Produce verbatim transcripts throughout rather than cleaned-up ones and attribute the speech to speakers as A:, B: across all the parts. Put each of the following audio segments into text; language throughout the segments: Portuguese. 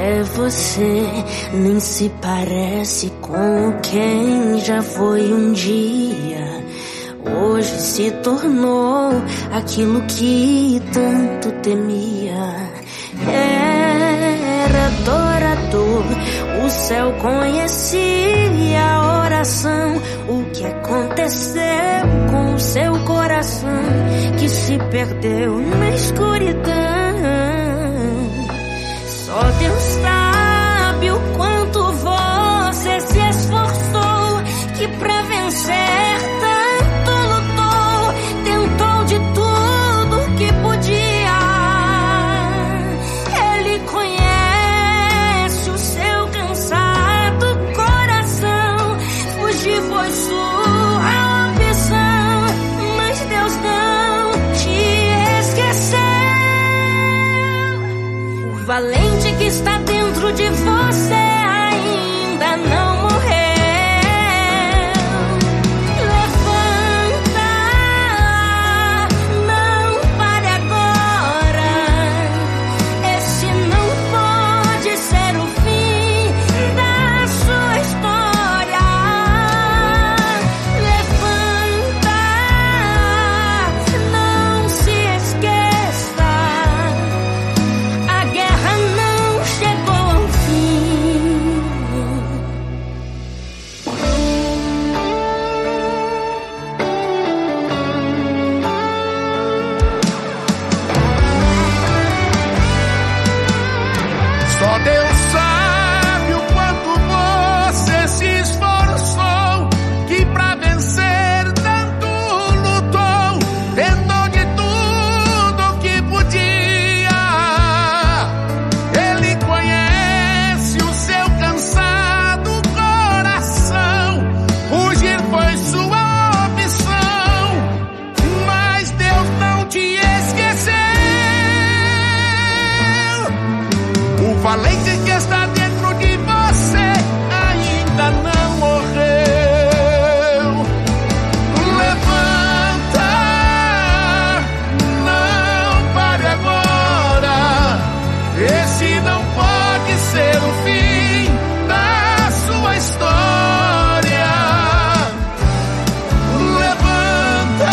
A: é você, nem se parece com quem já foi um dia. Hoje se tornou aquilo que tanto temia. Era adorador, o céu conhecia a oração. O que aconteceu com o seu coração, que se perdeu na escuridão? Só Deus sabe o quanto você se esforçou, que pra vencer tanto lutou, tentou de tudo que podia. Ele conhece o seu cansado coração. Fugir foi sua opção, mas Deus não te esqueceu. O valente que está dentro de você ainda não morreu. Levanta, não pare agora. Esse não pode ser o fim da sua história. Levanta, não se esqueça. A guerra não chegou ao fim.
B: Só Deus sabe o quanto você se esforçou, que pra vencer tanto lutou, tentou de tudo que podia. Ele conhece o seu cansado coração. Fugir foi sua opção, mas Deus não te esqueceu. O valente que está dentro de você ainda não morreu. Levanta, não pare agora. Esse não pode ser o fim da sua história. Levanta,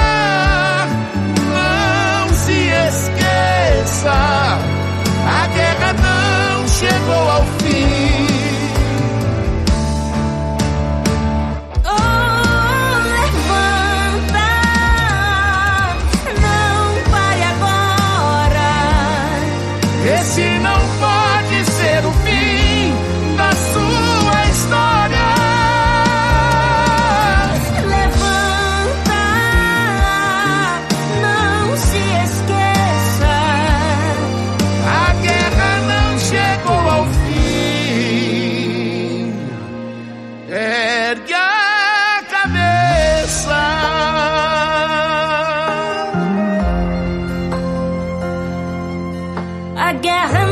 B: não se esqueça. A guerra não chegou ao fim.
A: Oh, levanta, não pare agora.
B: Esse não pode ser o fim da sua história.
A: Levanta, não se esqueça.
B: A guerra não chegou ao fim. Ergue a cabeça.
A: A guerra